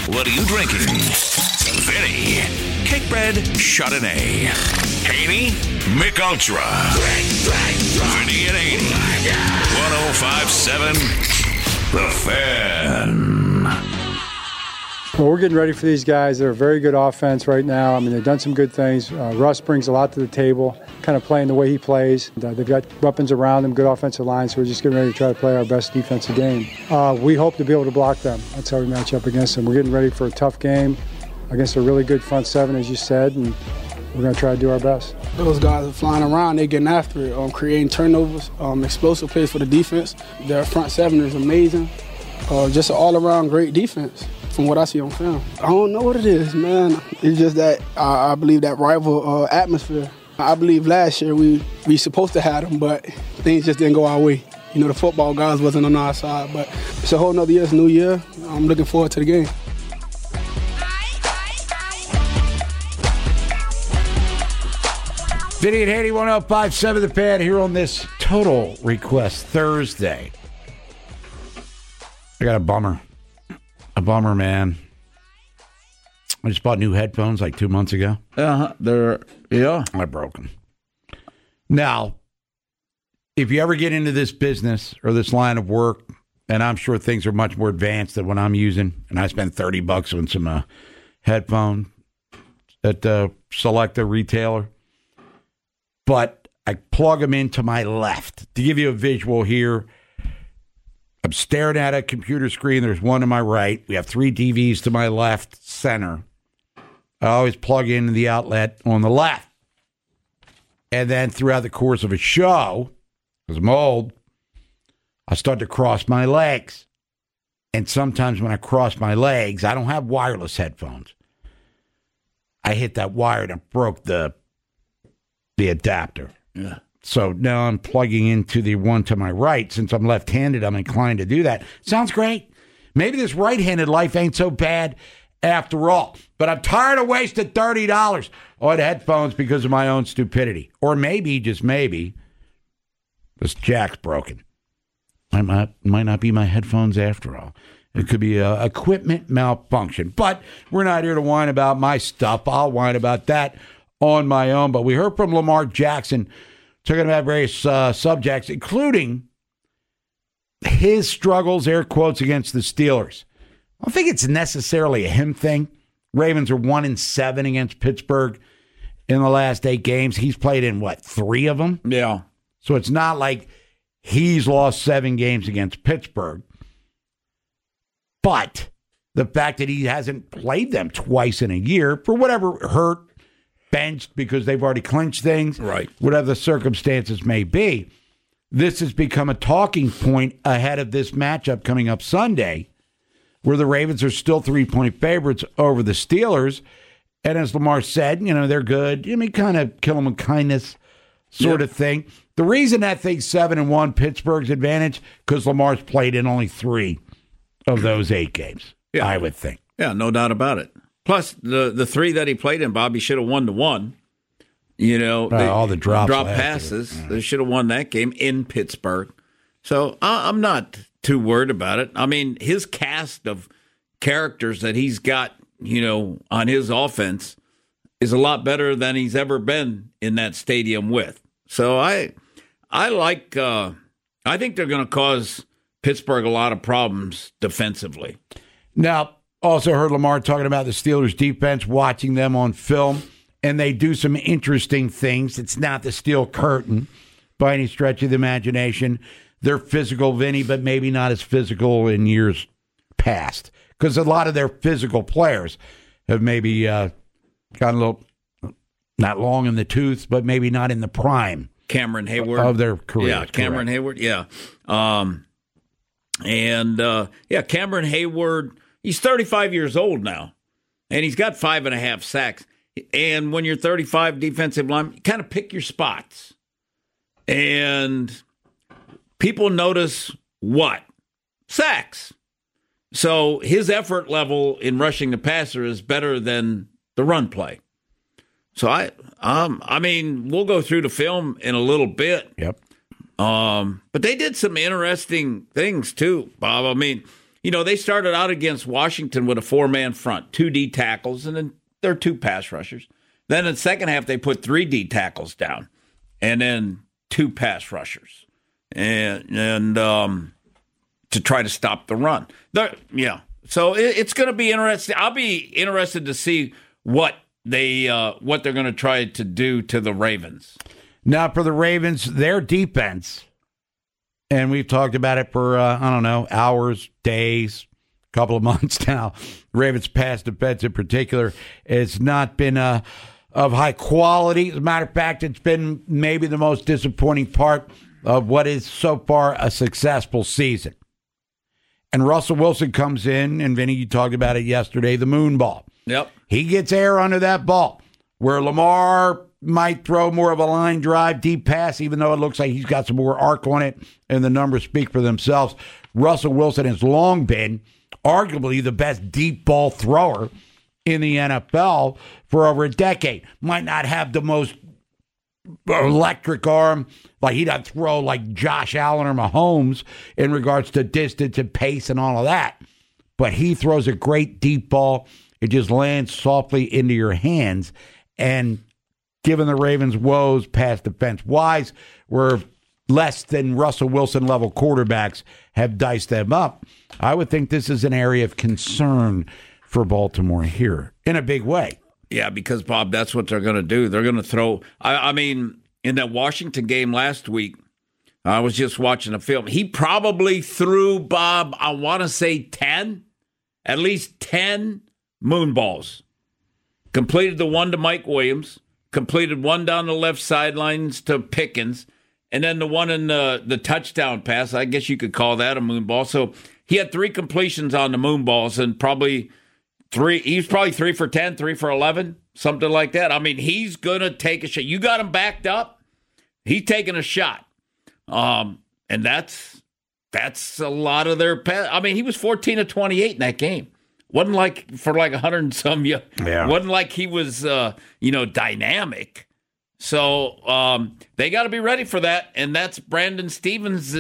What are you drinking? Vinny, Cakebread Chardonnay. Haney, Mick Ultra. Vinny and Haney. 105.7 The Fan. Well, we're getting ready for these guys. They're a very good offense right now. I mean, they've done some good things. Russ brings a lot to the table, kind of playing the way he plays. They've got weapons around them, good offensive line, so we're just getting ready to try to play our best defensive game. We hope to be able to block them. That's how we match up against them. We're getting ready for a tough game against a really good front seven, as you said, and we're going to try to do our best. Those guys are flying around. They're getting after it, creating turnovers, explosive plays for the defense. Their front seven is amazing. Just an all-around great defense from what I see on film. I don't know what it is, man. It's just that I believe that rival atmosphere. I believe last year we supposed to have them, but things just didn't go our way. You know, the football guys wasn't on our side, but it's a whole nother year. It's a new year. I'm looking forward to the game. Vinny and Haney, 105.7 The Fan here on this Total Request Thursday. I got a bummer. A bummer, man. I just bought new headphones like 2 months ago. I broke them. Now, if you ever get into this business or this line of work, and I'm sure things are much more advanced than what I'm using, and I spent $30 on some headphone at select a retailer, but I plug them into my left. To give you a visual here, I'm staring at a computer screen. There's one to my right. We have 3 TVs to my left, center. I always plug in the outlet on the left. And then throughout the course of a show, because I'm old, I start to cross my legs. And sometimes when I cross my legs, I don't have wireless headphones. I hit that wire and broke the adapter. Yeah. So now I'm plugging into the one to my right. Since I'm left-handed, I'm inclined to do that. Sounds great. Maybe this right-handed life ain't so bad after all. But I'm tired of wasting $30 on headphones because of my own stupidity. Or maybe, just maybe, this jack's broken. It might not be my headphones after all. It could be a equipment malfunction. But we're not here to whine about my stuff. I'll whine about that on my own. But we heard from Lamar Jackson talking about various subjects, including his struggles, air quotes, against the Steelers. I don't think it's necessarily a him thing. Ravens are 1-7 against Pittsburgh in the last 8 games. He's played in, 3 of them? Yeah. So it's not like he's lost 7 games against Pittsburgh. But the fact that he hasn't played them twice in a year, for whatever hurt, benched because they've already clinched things, right? Whatever the circumstances may be, this has become a talking point ahead of this matchup coming up Sunday, where the Ravens are still 3-point favorites over the Steelers. And as Lamar said, they're good. I mean, kind of kill them with kindness sort of thing. The reason that thing's 7-1, Pittsburgh's advantage, because Lamar's played in only 3 of those 8 games, I would think. Yeah, no doubt about it. Plus, the 3 that he played in, Bobby should have won the 1. All the drop passes. They should have won that game in Pittsburgh. So I'm not too worried about it. I mean, his cast of characters that he's got, on his offense is a lot better than he's ever been in that stadium with. So I think they're going to cause Pittsburgh a lot of problems defensively. Now, also heard Lamar talking about the Steelers' defense, watching them on film, and they do some interesting things. It's not the steel curtain by any stretch of the imagination. They're physical, Vinny, but maybe not as physical in years past, because a lot of their physical players have maybe gotten a little, not long in the tooth, but maybe not in the prime. Cameron Hayward. Of their career. Yeah, Cameron Hayward, yeah. Cameron Hayward, he's 35 years old now, and he's got 5.5 sacks. And when you're 35 defensive line, you kind of pick your spots. And people notice what? Sacks. So his effort level in rushing the passer is better than the run play. So I mean, we'll go through the film in a little bit. Yep. But they did some interesting things too, Bob. I mean, they started out against Washington with a 4-man front, 2 D tackles, and then there are 2 pass rushers. Then in the second half, they put 3 D tackles down, and then 2 pass rushers, and to try to stop the run. So it's going to be interesting. I'll be interested to see what they're going to try to do to the Ravens. Now, for the Ravens, their defense, and we've talked about it for, hours, days, a couple of months now. Ravens' pass defense in particular has not been of high quality. As a matter of fact, it's been maybe the most disappointing part of what is so far a successful season. And Russell Wilson comes in, and Vinny, you talked about it yesterday, the moon ball. Yep. He gets air under that ball, where Lamar might throw more of a line drive, deep pass, even though it looks like he's got some more arc on it, and the numbers speak for themselves. Russell Wilson has long been arguably the best deep ball thrower in the NFL for over a decade. Might not have the most electric arm, like he doesn't throw like Josh Allen or Mahomes in regards to distance and pace and all of that, but he throws a great deep ball. It just lands softly into your hands, and given the Ravens' woes pass defense-wise, where less than Russell Wilson level quarterbacks have diced them up, I would think this is an area of concern for Baltimore here in a big way. Yeah, because, Bob, that's what they're going to do. They're going to throw. I mean, in that Washington game last week, I was just watching a film. He probably threw, Bob, I want to say 10, at least 10 moon balls. Completed the one to Mike Williams, completed one down the left sidelines to Pickens, and then the one in the touchdown pass. I guess you could call that a moon ball. So he had 3 completions on the moon balls, and probably 3. He was probably 3 for 10, 3 for 11, something like that. I mean, he's going to take a shot. You got him backed up. He's taking a shot. And that's a lot of their pass. I mean, he was 14 of 28 in that game. Wasn't like for like 100 and some. Yeah. Wasn't like he was, dynamic. So they got to be ready for that. And that's Brandon Stevens.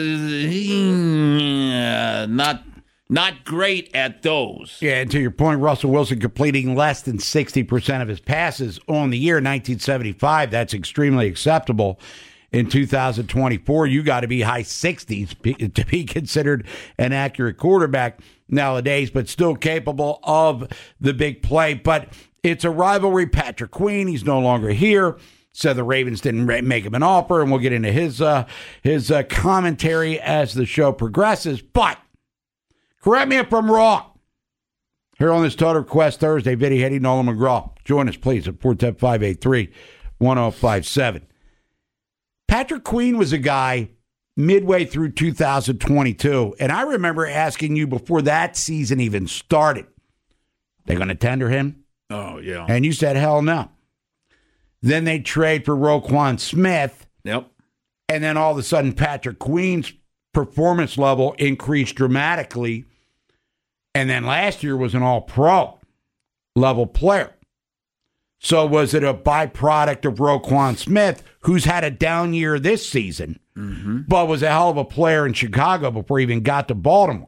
Not great at those. Yeah, and to your point, Russell Wilson completing less than 60% of his passes on the year 1975. That's extremely acceptable. In 2024, you got to be high 60s to be considered an accurate quarterback nowadays, but still capable of the big play. But it's a rivalry. Patrick Queen, he's no longer here. So the Ravens didn't make him an offer, and we'll get into his commentary as the show progresses. But correct me if I'm wrong. Here on this Total Request Thursday, Vinny Heddy, Nolan McGraw. Join us, please, at 410-583-1057. Patrick Queen was a guy midway through 2022, and I remember asking you before that season even started, they're going to tender him? Oh, yeah. And you said, hell no. Then they trade for Roquan Smith. Yep. And then all of a sudden, Patrick Queen's performance level increased dramatically. And then last year was an all-pro level player. So was it a byproduct of Roquan Smith, who's had a down year this season, but was a hell of a player in Chicago before he even got to Baltimore?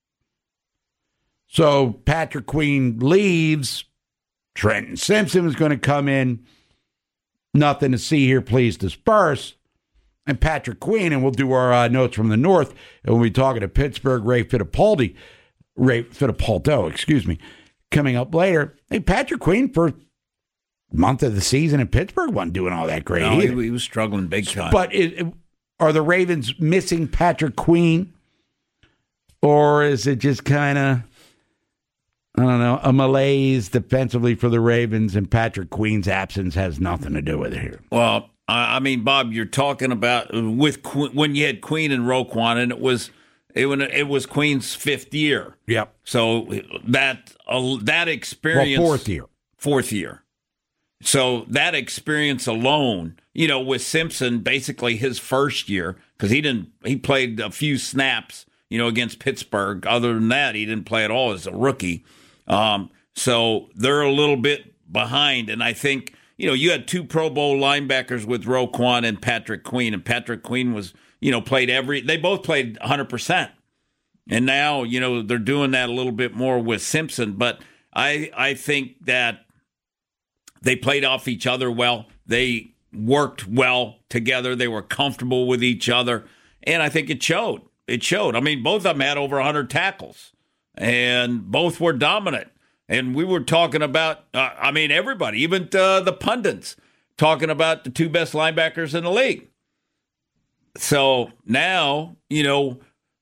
So Patrick Queen leaves. Trenton Simpson is going to come in. Nothing to see here, please disperse. And Patrick Queen, and we'll do our notes from the north, and we'll be talking to Pittsburgh, Ray Fittipaldo, coming up later. Hey, Patrick Queen, for month of the season in Pittsburgh, wasn't doing all that great either. He was struggling big time. But are the Ravens missing Patrick Queen? Or is it just kind of, I don't know, a malaise defensively for the Ravens, and Patrick Queen's absence has nothing to do with it here? Well, I mean, Bob, you're talking about when you had Queen and Roquan, and it was Queen's 5th year. Yep. So that experience, well, 4th year. So that experience alone, with Simpson, basically his first year, because he played a few snaps, against Pittsburgh. Other than that, he didn't play at all as a rookie. So they're a little bit behind. And I think, you had 2 Pro Bowl linebackers with Roquan and Patrick Queen. And Patrick Queen was, they both played 100%. And now, they're doing that a little bit more with Simpson. But I think that they played off each other well. They worked well together. They were comfortable with each other. And I think it showed. It showed. I mean, both of them had over 100 tackles. And both were dominant. And we were talking about, everybody, even the pundits, talking about the two best linebackers in the league. So now, neither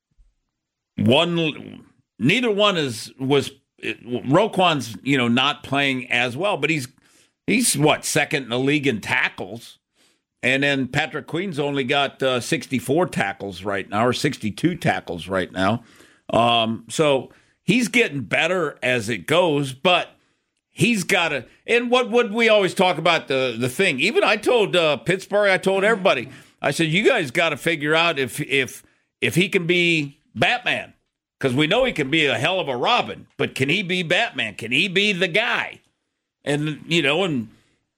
one was Roquan's, not playing as well, but he's second in the league in tackles. And then Patrick Queen's only got 64 tackles right now, or 62 tackles right now. So he's getting better as it goes, but he's got to. And what would we always talk about the thing? Even I told Pittsburgh, I told everybody, I said, you guys got to figure out if he can be Batman, because we know he can be a hell of a Robin, but can he be Batman? Can he be the guy? And and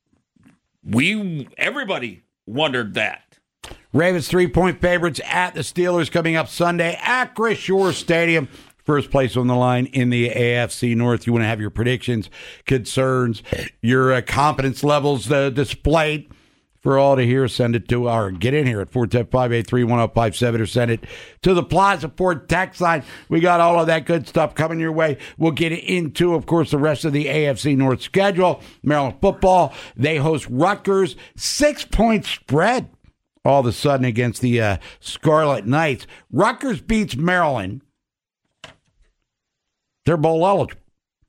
everybody wondered that. Ravens 3-point favorites at the Steelers coming up Sunday at Chris Shore Stadium. First place on the line in the AFC North. You want to have your predictions, concerns, your confidence levels displayed for all to hear. Send it to our get in here at 410-583-1057 or send it to the Plaza Ford text line. We got all of that good stuff coming your way. We'll get into, of course, the rest of the AFC North schedule. Maryland football, they host Rutgers. 6-point spread all of a sudden against the Scarlet Knights. Rutgers beats Maryland. They're bowl eligible,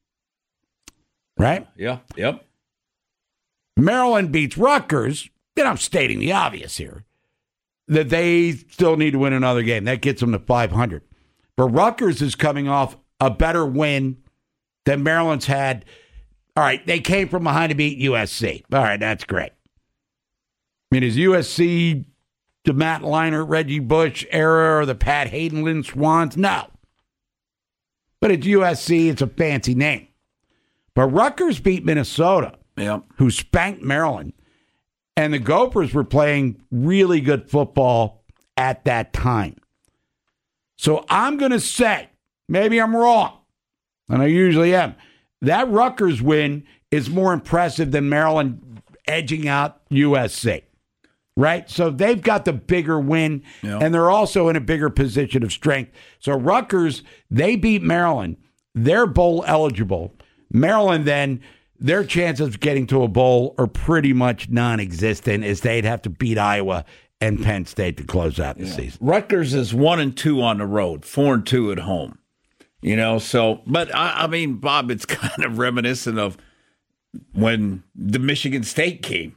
right? Yeah, yep. Maryland beats Rutgers. Then I'm stating the obvious here, that they still need to win another game. That gets them to 500. But Rutgers is coming off a better win than Maryland's had. All right, they came from behind to beat USC. All right, that's great. I mean, is USC the Matt Leinart, Reggie Bush era or the Pat Hayden, Lynn Swans? No. But it's USC. It's a fancy name. But Rutgers beat Minnesota, who spanked Maryland. And the Gophers were playing really good football at that time. So I'm going to say, maybe I'm wrong, and I usually am, that Rutgers win is more impressive than Maryland edging out USC. Right? So they've got the bigger win, and they're also in a bigger position of strength. So Rutgers, they beat Maryland. They're bowl eligible. Maryland, then, their chances of getting to a bowl are pretty much non-existent, as they'd have to beat Iowa and Penn State to close out the season. Rutgers is 1-2 on the road, 4-2 at home. So, but I mean, Bob, it's kind of reminiscent of when the Michigan State came.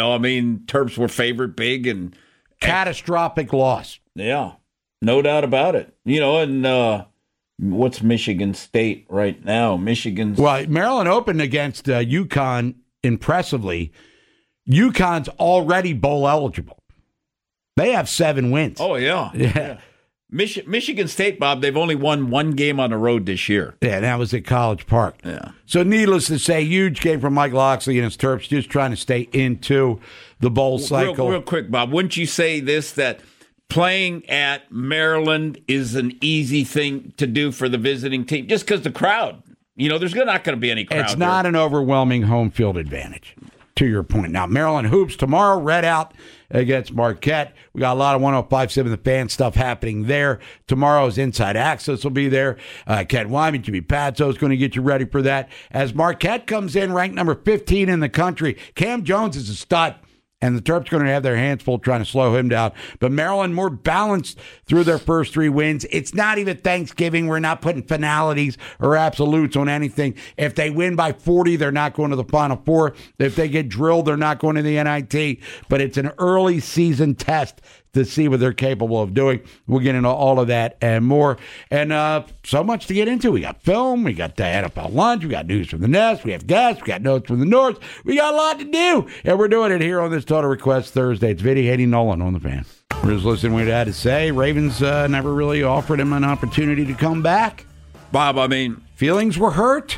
Terps were favored big and catastrophic loss. Yeah, no doubt about it. And what's Michigan State right now? Maryland opened against UConn impressively. UConn's already bowl eligible. They have 7 wins. Oh, yeah. Michigan State, Bob, they've only won one game on the road this year. Yeah, that was at College Park. Yeah. So needless to say, huge game from Mike Locksley and his Terps, just trying to stay into the bowl cycle. Real quick, Bob, wouldn't you say this, that playing at Maryland is an easy thing to do for the visiting team? Just because the crowd, there's not going to be any crowd. It's not an overwhelming home field advantage, to your point. Now, Maryland hoops tomorrow, red out against Marquette. We got a lot of 105.7 The Fan stuff happening there. Tomorrow's Inside Access will be there. Ken Wyman, Jimmy Pazzo is going to get you ready for that. As Marquette comes in, ranked number 15 in the country, Cam Jones is a stud. And the Terps are going to have their hands full trying to slow him down. But Maryland more balanced through their first 3 wins. It's not even Thanksgiving. We're not putting finalities or absolutes on anything. If they win by 40, they're not going to the Final Four. If they get drilled, they're not going to the NIT. But it's an early season test to see what they're capable of doing. We'll get into all of that and more. And so much to get into. We got film. We got the NFL lunch. We got news from the Nest. We have guests. We got notes from the North. We got a lot to do. And we're doing it here on this Total Request Thursday. It's Vinny, Haney, Nolan on the Fan. We're just listening to what he had to say. Ravens never really offered him an opportunity to come back. Bob, feelings were hurt.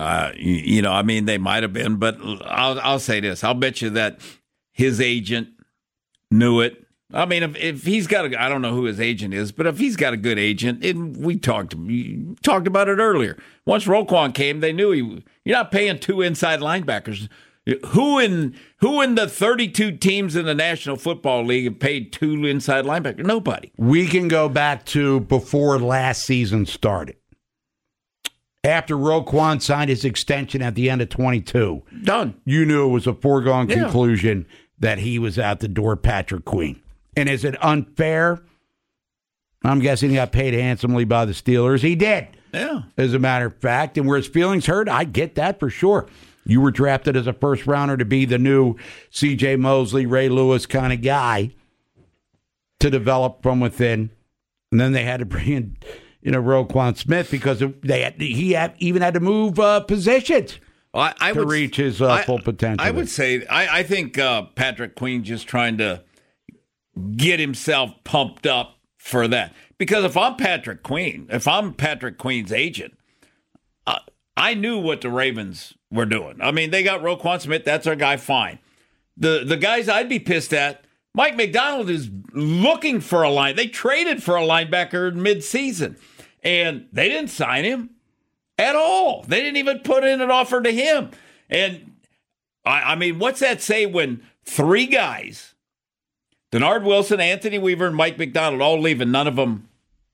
They might have been. But I'll say this. I'll bet you that his agent knew it. I mean, if he's got I don't know who his agent is, but if he's got a good agent, and we talked about it earlier. Once Roquan came, they knew you're not paying 2 inside linebackers. Who in the 32 teams in the National Football League have paid 2 inside linebackers? Nobody. We can go back to before last season started. After Roquan signed his extension at the end of 22, done. You knew it was a foregone conclusion that he was out the door, Patrick Queen. And is it unfair? I'm guessing he got paid handsomely by the Steelers. He did. Yeah. As a matter of fact. And were his feelings hurt? I get that for sure. You were drafted as a first rounder to be the new C.J. Mosley, Ray Lewis kind of guy to develop from within. And then they had to bring in, Roquan Smith because he even had to move positions to reach his full potential. I would say I think Patrick Queen just trying to get himself pumped up for that. Because if I'm Patrick Queen's agent, I knew what the Ravens were doing. I mean, they got Roquan Smith. That's our guy. Fine. The guys I'd be pissed at, Mike McDonald is looking for a line. They traded for a linebacker mid-season, and they didn't sign him at all. They didn't even put in an offer to him. And, I mean, what's that say when 3 guys, Denard Wilson, Anthony Weaver, and Mike McDonald, all leaving, none of them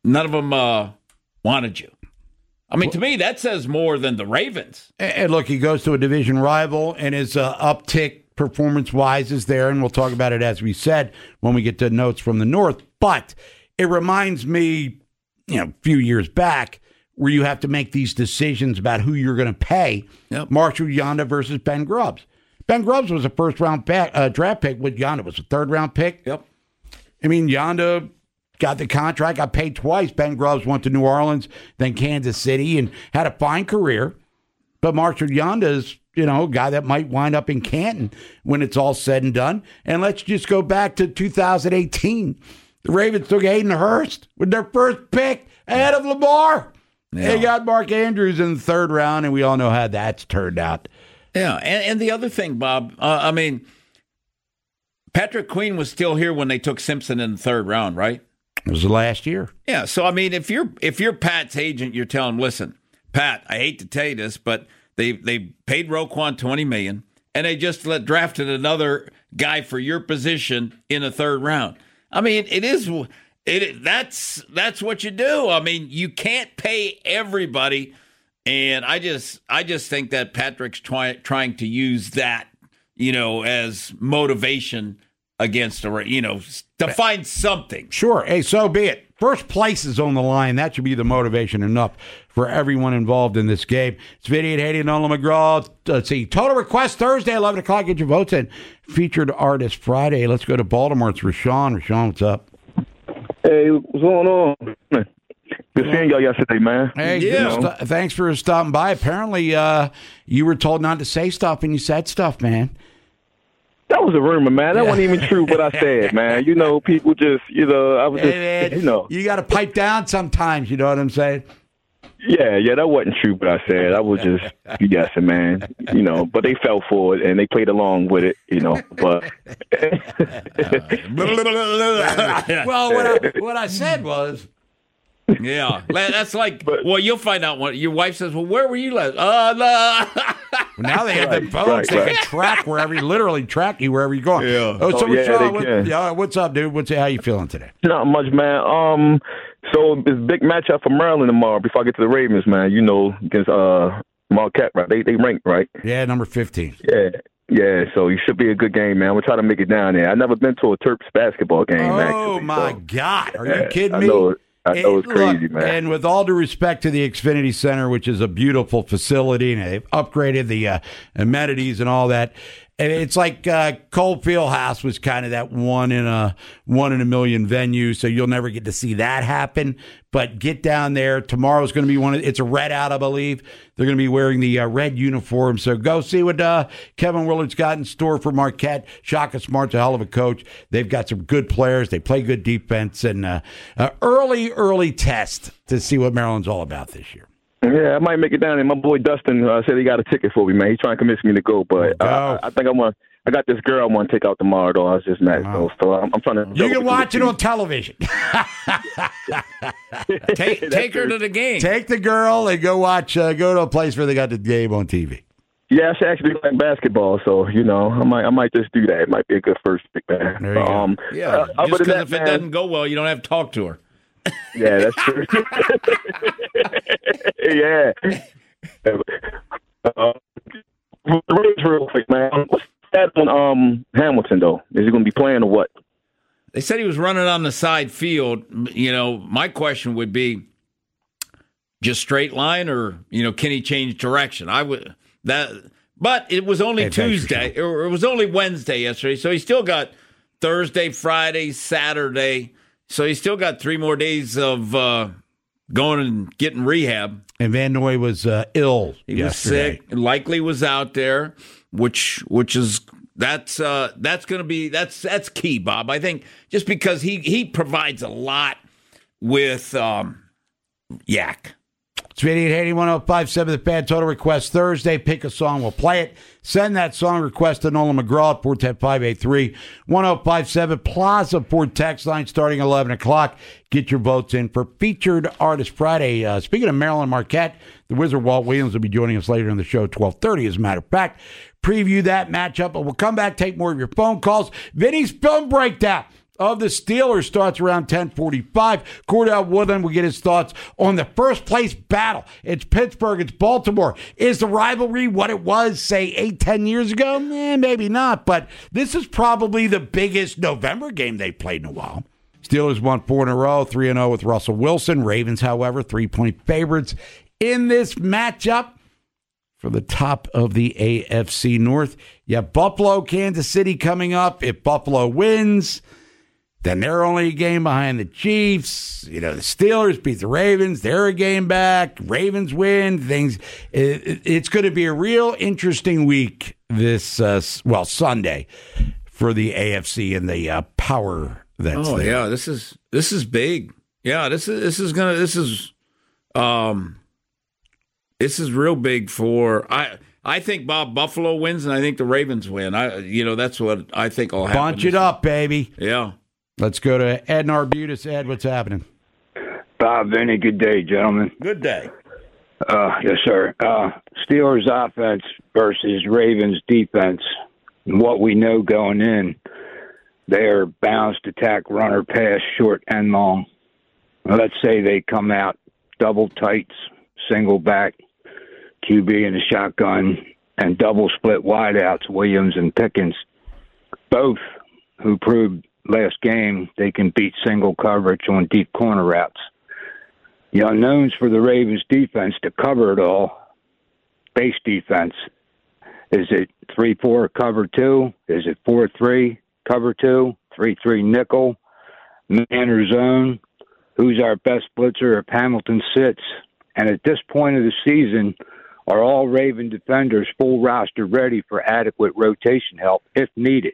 wanted you? I mean, to me, that says more than the Ravens. And look, he goes to a division rival, and his uptick performance-wise is there, and we'll talk about it, as we said, when we get to notes from the North. But it reminds me, a few years back, where you have to make these decisions about who you're going to pay. Yep. Marshall Yanda versus Ben Grubbs. Ben Grubbs was a first-round draft pick, with Yanda was a third-round pick. Yep. I mean, Yanda got the contract, got paid twice. Ben Grubbs went to New Orleans, then Kansas City, and had a fine career. But Marshall Yanda's, a guy that might wind up in Canton when it's all said and done. And let's just go back to 2018. The Ravens took Hayden Hurst with their first pick ahead of Lamar. Yeah. They got Mark Andrews in the 3rd round, and we all know how that's turned out. Yeah, and the other thing, Bob, I mean, Patrick Queen was still here when they took Simpson in the 3rd round, right? It was the last year. Yeah, so I mean, if you're Pat's agent, you're telling him, listen, Pat, I hate to tell you this, but they paid Roquan $20 million, and they just drafted another guy for your position in the 3rd round. I mean, that's what you do. I mean, you can't pay everybody, and I just think that Patrick's trying to use that, as motivation against to find something. Sure. Hey, so be it. First place is on the line. That should be the motivation enough for everyone involved in this game. It's Vinny and Haiti and Nolan McGraw. Let's see. Total request Thursday, 11 o'clock. Get your votes in. Featured artist Friday. Let's go to Baltimore. It's Rashawn. Rashawn, what's up? Hey, what's going on? Good seeing y'all yesterday, man. Hey, thanks for stopping by. Apparently, you were told not to say stuff, and you said stuff, man. That was a rumor, man. That wasn't even true what I said, man. People just, I was just, hey, man, you got to pipe down sometimes, you know what I'm saying? Yeah, that wasn't true what I said. I was just guessing, man. But they fell for it, and they played along with it, but. Well, what I said was. Yeah, that's like, well, you'll find out when your wife says, well, where were you last? No. Now they have the phones. They can track literally track you wherever you're going. Yeah. What's up, dude? How you feeling today? Not much, man. So it's a big matchup for Maryland tomorrow before I get to the Ravens, man. Against Marquette, right? They ranked, right? Yeah, number 15. Yeah, so it should be a good game, man. We'll try to make it down there. I've never been to a Terps basketball game, actually. Oh, my God. Are you kidding me? I know it's crazy, man. And with all due respect to the Xfinity Center, which is a beautiful facility, and they've upgraded the amenities and all that. And it's like Cole Fieldhouse was kind of that one in a million venue, so you'll never get to see that happen. But get down there. Tomorrow's going to be it's a red out, I believe. They're going to be wearing the red uniform. So go see what Kevin Willard's got in store for Marquette. Shaka Smart's a hell of a coach. They've got some good players. They play good defense. And early test to see what Maryland's all about this year. Yeah, I might make it down there. My boy Dustin said he got a ticket for me, man. He's trying to convince me to go, but I think I'm I got this girl I want to take out tomorrow, though. I was just mad. So I'm trying to. You can watch it on television. Take her to the game. Take the girl and go watch. Go to a place where they got the game on TV. Yeah, I actually like basketball, so I might just do that. It might be a good first pick, man. There you go. Yeah, just because if it doesn't go well, you don't have to talk to her. Yeah, that's true. Yeah. Real quick, man. What's that on Hamilton though? Is he going to be playing or what? They said he was running on the side field. My question would be just straight line, or can he change direction? But it was only Tuesday, or it was only Wednesday yesterday, so he still got Thursday, Friday, Saturday. So he's still got 3 more days of going and getting rehab. And Van Noy was ill. He was sick. Likely was out there, which is that's going to be that's key, Bob. I think just because he provides a lot with Yak. It's 8880-1057, the Fan Total Request Thursday. Pick a song, we'll play it. Send that song request to Nolan McGraw at 410-583-1057. Plaza Ford text line starting 11 o'clock. Get your votes in for Featured Artist Friday. Speaking of Marilyn Marquette, the Wizard Walt Williams will be joining us later in the show at 12:30, as a matter of fact. Preview that matchup, but we'll come back, take more of your phone calls. Vinny's film breakdown of the Steelers starts around 10:45. Cordell Woodland will get his thoughts on the first place battle. It's Pittsburgh, it's Baltimore. Is the rivalry what it was, say, 8-10 years ago? Maybe not, but this is probably the biggest November game they've played in a while. Steelers won 4 in a row, 3-0 with Russell Wilson. Ravens, however, 3-point favorites in this matchup for the top of the AFC North. You have Buffalo, Kansas City coming up. If Buffalo wins, then they're only a game behind the Chiefs. The Steelers beat the Ravens. They're a game back. Ravens win. It's going to be a real interesting week this, Sunday for the AFC and the power that's there. Yeah, this is big. Yeah, this is real big for I think Buffalo wins, and I think the Ravens win. That's what I think will happen. Bunch it up, baby. Yeah. Let's go to Ed in Arbutus. Ed, what's happening? Bob, Vinny, good day, gentlemen. Good day. Yes, sir. Steelers offense versus Ravens defense. And what we know going in, they are balanced attack, runner, pass, short and long. Well, let's say they come out double tights, single back, QB in the shotgun, and double split wideouts, Williams and Pickens, both who proved last game they can beat single coverage on deep corner routes. The unknowns for the Ravens defense to cover it all, base defense. Is it 3-4 cover 2? Is it 4-3 cover 2? 3-3 nickel? Man or zone? Who's our best blitzer if Hamilton sits? And at this point of the season, are all Raven defenders full roster ready for adequate rotation help if needed?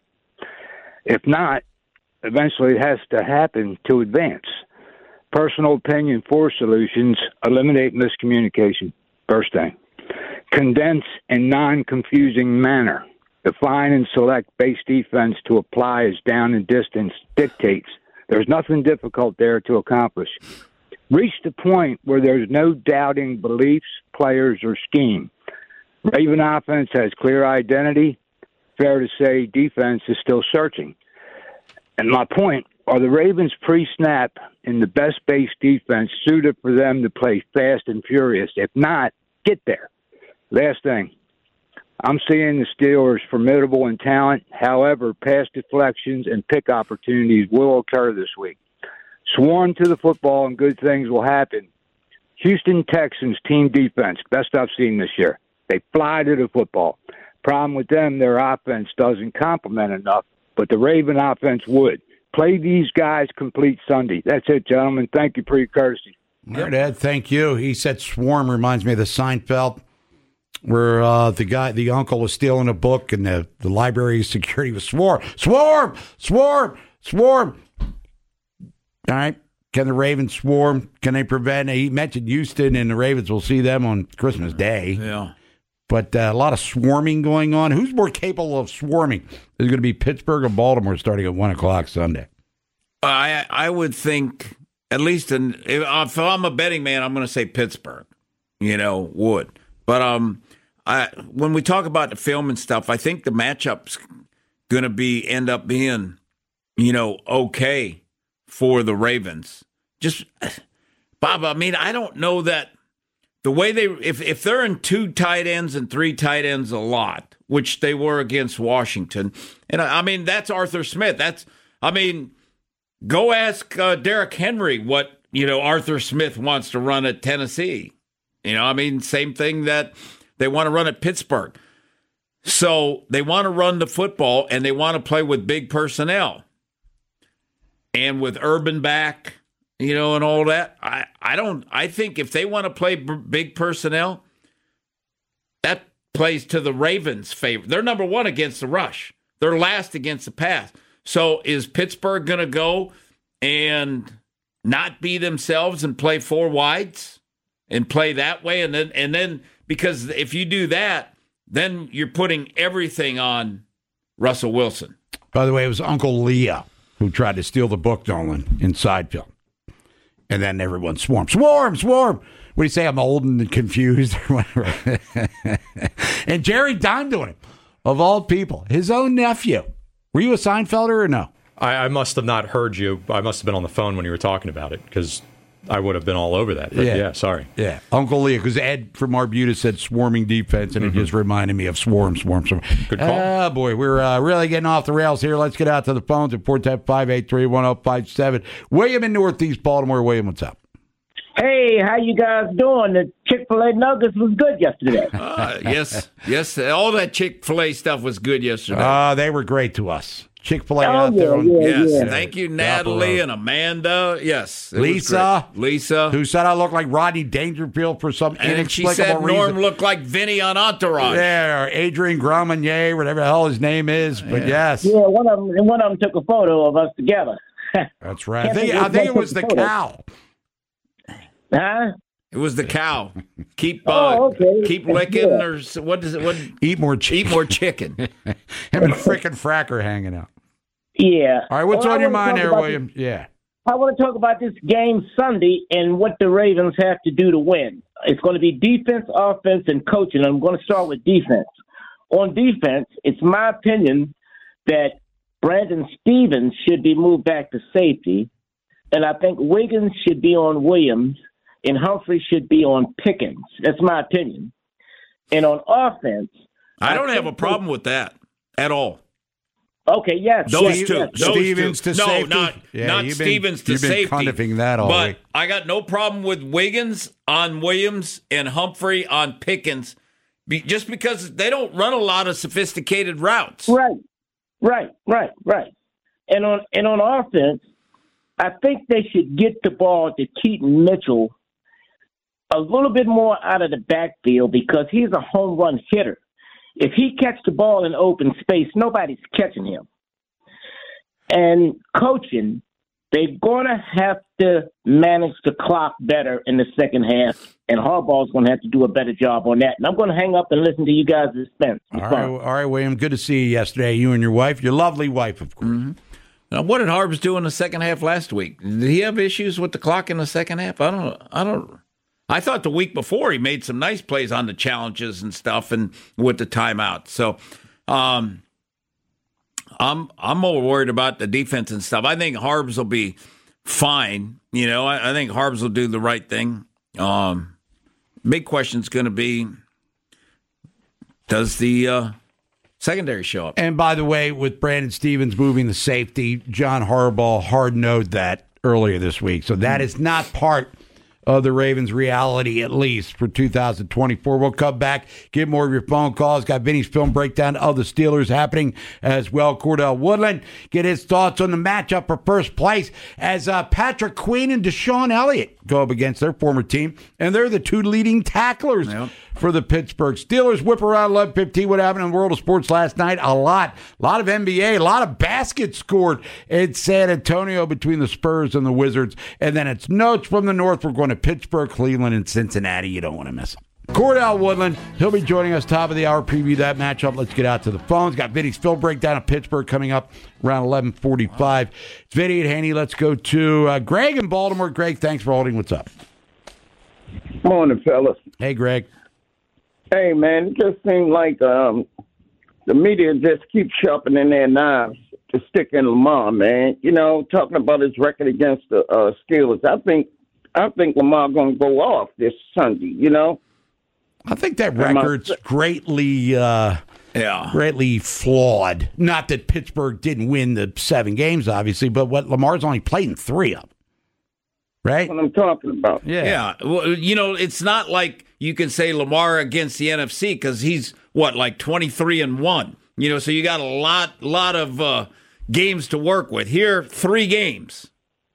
If not, eventually it has to happen to advance. Personal opinion for solutions: eliminate miscommunication. First thing. Condense in non-confusing manner. Define and select base defense to apply as down and distance dictates. There's nothing difficult there to accomplish. Reach the point where there's no doubting beliefs, players, or scheme. Raven offense has clear identity. Fair to say defense is still searching. And my point, are the Ravens pre-snap in the best base defense suited for them to play fast and furious? If not, get there. Last thing, I'm seeing the Steelers formidable in talent. However, pass deflections and pick opportunities will occur this week. Swarm to the football and good things will happen. Houston Texans team defense, best I've seen this year. They fly to the football. Problem with them, their offense doesn't complement enough, but the Raven offense would. Play these guys complete Sunday. That's it, gentlemen. Thank you for your courtesy. All right, Ed, thank you. He said swarm reminds me of the Seinfeld, where the uncle was stealing a book and the library security was swarm. All right. Can the Ravens swarm? Can they prevent? He mentioned Houston, and the Ravens will see them on Christmas Day. Yeah. But a lot of swarming going on. Who's more capable of swarming? Is it going to be Pittsburgh or Baltimore starting at 1 o'clock Sunday? I would think, at least if I'm a betting man, I'm going to say Pittsburgh, would. But when we talk about the film and stuff, I think the matchup's going to end up being, okay for the Ravens. Just, Bob, I mean, I don't know that the way if they're in 2 tight ends and 3 tight ends a lot, which they were against Washington, and I mean, that's Arthur Smith. Go ask Derrick Henry what, Arthur Smith wants to run at Tennessee. Same thing that they want to run at Pittsburgh. So they want to run the football, and they want to play with big personnel. And with Urban back, and all that, I think if they want to play big personnel, that plays to the Ravens' favor. They're number 1 against the rush. They're last against the pass. So is Pittsburgh going to go and not be themselves and play 4 wides and play that way? And then because if you do that, then you're putting everything on Russell Wilson. By the way, it was Uncle Leah who tried to steal the book, Nolan, in Seinfeld. And then everyone swarm. What do you say? I'm old and confused or whatever. And Jerry dimed on him, of all people, his own nephew. Were you a Seinfelder or no? I must have not heard you. I must have been on the phone when you were talking about it because I would have been all over that. But yeah sorry. Yeah, Uncle Leah, because Ed from Arbutus said swarming defense, and it just reminded me of swarm. Good call. Oh, boy, we're really getting off the rails here. Let's get out to the phones at 410-583-1057. William in Northeast Baltimore. William, what's up? Hey, how you guys doing? The Chick-fil-A nuggets was good yesterday. Yes. All that Chick-fil-A stuff was good yesterday. They were great to us. Chick-fil-A out there. Yes. Thank you, Natalie and Amanda. Yes. Lisa, who said I look like Rodney Dangerfield for some inexplicable she said reason. Norm looked like Vinny on Entourage. Yeah, or Adrian Gromanier, whatever the hell his name is. But yes. Yeah, one of them took a photo of us together. That's right. I think it was the cow. Huh? It was the cow. Keep licking, or what is it? What? Eat more chicken. Eat more chicken. Him and frickin' Fracker hanging out. Yeah. All right, what's on your mind there, William? Yeah. I want to talk about this game Sunday and what the Ravens have to do to win. It's going to be defense, offense, and coaching. I'm going to start with defense. On defense, it's my opinion that Brandon Stevens should be moved back to safety, and I think Wiggins should be on Williams, and Humphrey should be on Pickens. That's my opinion. And on offense, I don't have a problem with that at all. Okay, yes. Those yes, two. Yes. Those Stevens two. to no, safety? Not Stevens to safety. You've been condoning that all but week. I got no problem with Wiggins on Williams and Humphrey on Pickens, just because they don't run a lot of sophisticated routes. Right. And on offense, I think they should get the ball to Keaton Mitchell a little bit more out of the backfield because he's a home run hitter. If he catches the ball in open space, nobody's catching him. And coaching, they're going to have to manage the clock better in the second half, and Harbaugh's going to have to do a better job on that. And I'm going to hang up and listen to you guys' suspense. All right, William, good to see you yesterday, you and your wife, your lovely wife, of course. Mm-hmm. Now, what did Harbs do in the second half last week? Did he have issues with the clock in the second half? I don't. I thought the week before he made some nice plays on the challenges and stuff and with the timeout. So I'm more worried about the defense and stuff. I think Harbs will be fine. I think Harbs will do the right thing. Big question's going to be, does the secondary show up? And by the way, with Brandon Stevens moving the safety, John Harbaugh hard-nosed that earlier this week. So that is not part of the Ravens' reality, at least for 2024. We'll come back, get more of your phone calls. Got Vinny's film breakdown of the Steelers happening as well. Cordell Woodland, get his thoughts on the matchup for first place as Patrick Queen and Deshaun Elliott go up against their former team, and they're the two leading tacklers for the Pittsburgh Steelers. Whip around 11:15. What happened in the world of sports last night? A lot of NBA, a lot of baskets scored in San Antonio between the Spurs and the Wizards, and then it's notes from the North. We're going to Pittsburgh, Cleveland, and Cincinnati. You don't want to miss them. Cordell Woodland, he'll be joining us top of the hour, preview that matchup. Let's get out to the phones. Got Vinny's Phil breakdown of Pittsburgh coming up around 11:45. It's Vinny and Haney. Let's go to Greg in Baltimore. Greg, thanks for holding. What's up? Morning, fellas. Hey, Greg. Hey, man, it just seems like the media just keeps sharpening their knives to stick in Lamar, man. You know, talking about his record against the Steelers. I think Lamar going to go off this Sunday, you know? I think that record's greatly flawed. Not that Pittsburgh didn't win the 7 games, obviously, but what Lamar's only played in 3 of them. Right? That's what I'm talking about. Yeah. Well, you know, it's not like you can say Lamar against the NFC because he's, like 23-1. You know, so you got a lot of games to work with. Here, 3 games.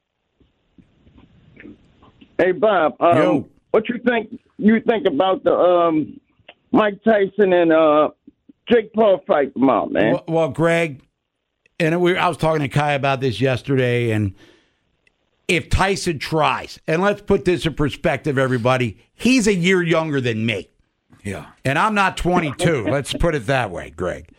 Hey, Bob, what you think about the Mike Tyson and Jake Paul fight tomorrow, man? Well, Greg, and I was talking to Kai about this yesterday, and if Tyson tries, and let's put this in perspective, everybody, he's a year younger than me. Yeah. And I'm not 22. Let's put it that way, Greg.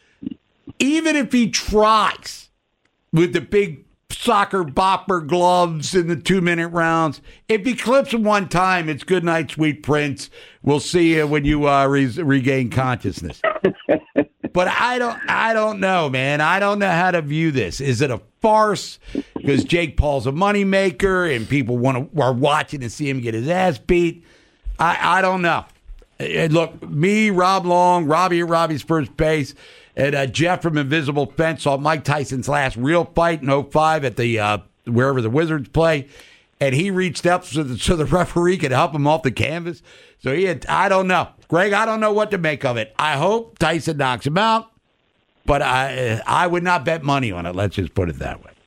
Even if he tries with the big soccer bopper gloves in the 2-minute rounds, if he clips him one time, it's good night, sweet prince. We'll see you when you regain consciousness. But I don't know, man. I don't know how to view this. Is it a farce because Jake Paul's a moneymaker and people are watching to see him get his ass beat? I don't know. Look, me, Rob Long, Robbie at Robbie's First Base, and Jeff from Invisible Fence saw Mike Tyson's last real fight in 2005 at the wherever the Wizards play, and he reached up so the referee could help him off the canvas. So I don't know. Greg, I don't know what to make of it. I hope Tyson knocks him out, but I would not bet money on it. Let's just put it that way.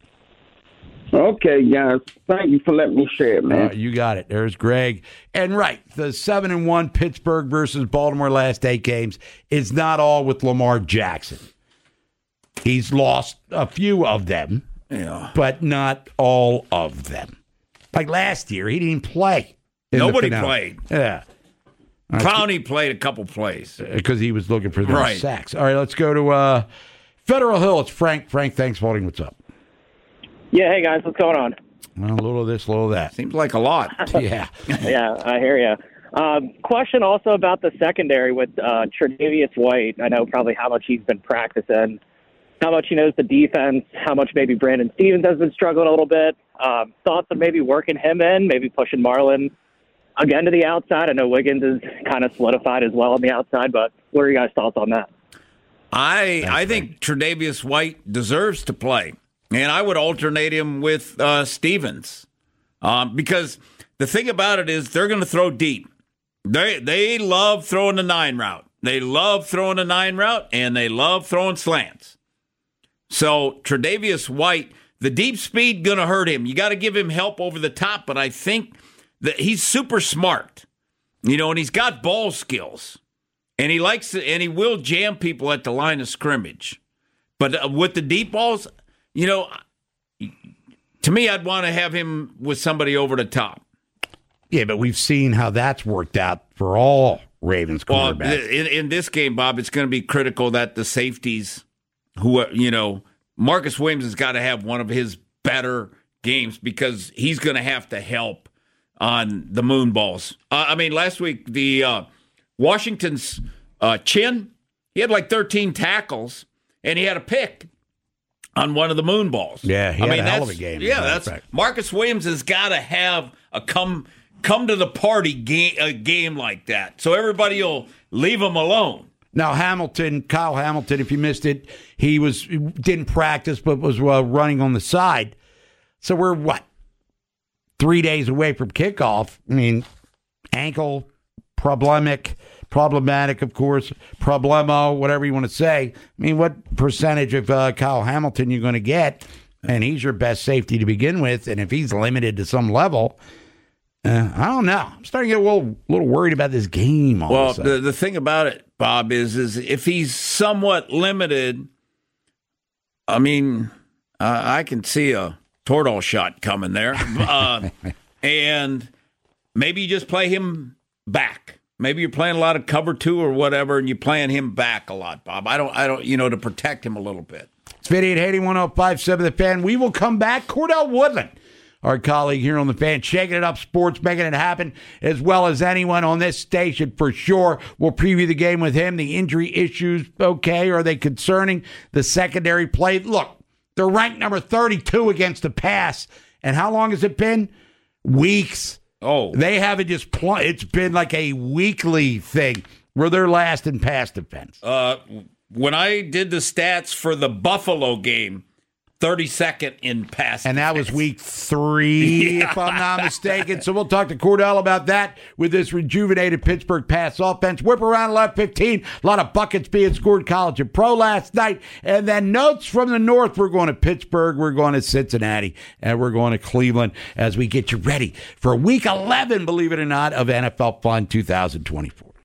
Okay, guys. Thank you for letting me share, man. You got it. There's Greg. And right, the 7-1 Pittsburgh versus Baltimore last 8 games is not all with Lamar Jackson. He's lost a few of them, but not all of them. Like last year, he didn't play. Nobody played. Yeah. Clowney played a couple plays. Because he was looking for those sacks. All right, let's go to Federal Hill. It's Frank. Frank, thanks for holding. What's up? Yeah, hey, guys, what's going on? Well, a little of this, a little of that. Seems like a lot. Yeah. Yeah, I hear you. Question also about the secondary with Tre'Davious White. I know probably how much he's been practicing, how much he knows the defense, how much maybe Brandon Stevens has been struggling a little bit. Thoughts of maybe working him in, maybe pushing Marlon again to the outside. I know Wiggins is kind of solidified as well on the outside, but what are your guys' thoughts on that? I think Tre'Davious White deserves to play. And I would alternate him with Stevens because the thing about it is they're going to throw deep. They love throwing the 9 route. They love throwing the 9 route, and they love throwing slants. So Tre'Davious White, the deep speed going to hurt him. You got to give him help over the top, but I think that he's super smart, and he's got ball skills, and he likes it, and he will jam people at the line of scrimmage. But with the deep balls, to me, I'd want to have him with somebody over the top. Yeah, but we've seen how that's worked out for all Ravens quarterbacks. Well, in this game, Bob, it's going to be critical that the safeties, Marcus Williams has got to have one of his better games because he's going to have to help on the moon balls. Last week, the Washington's Chin, he had like 13 tackles, and he had a pick on one of the moon balls. Yeah, he had a hell of a game. Yeah, Marcus Williams has got to have a come to the party game like that, so everybody will leave him alone. Now Kyle Hamilton, if you missed it, he didn't practice but was running on the side. So we're 3 days away from kickoff. Ankle problematic, of course, problemo, whatever you want to say. What percentage of Kyle Hamilton you're going to get? And he's your best safety to begin with. And if he's limited to some level, I don't know. I'm starting to get a little worried about this game. The thing about it, Bob, is if he's somewhat limited, I can see a Toradol shot coming there. And maybe you just play him back. Maybe you're playing a lot of cover 2 or whatever, and you're playing him back a lot, Bob. I don't, to protect him a little bit. It's Vinny at Haiti 105.7 The Fan. We will come back. Cordell Woodland, our colleague here on The Fan, shaking it up sports, making it happen, as well as anyone on this station for sure. We'll preview the game with him. The injury issues, okay, are they concerning? The secondary play. Look, they're ranked number 32 against the pass. And how long has it been? Weeks. Oh. They haven't just it's been like a weekly thing where they're last in pass defense. When I did the stats for the Buffalo game, 32nd in pass and that defense. was week 3, if I'm not mistaken. So we'll talk to Cordell about that with this rejuvenated Pittsburgh pass offense. Whip around 11:15. A lot of buckets being scored college and pro last night. And then notes from the north. We're going to Pittsburgh. We're going to Cincinnati. And we're going to Cleveland as we get you ready for week 11, believe it or not, of NFL Fun 2024.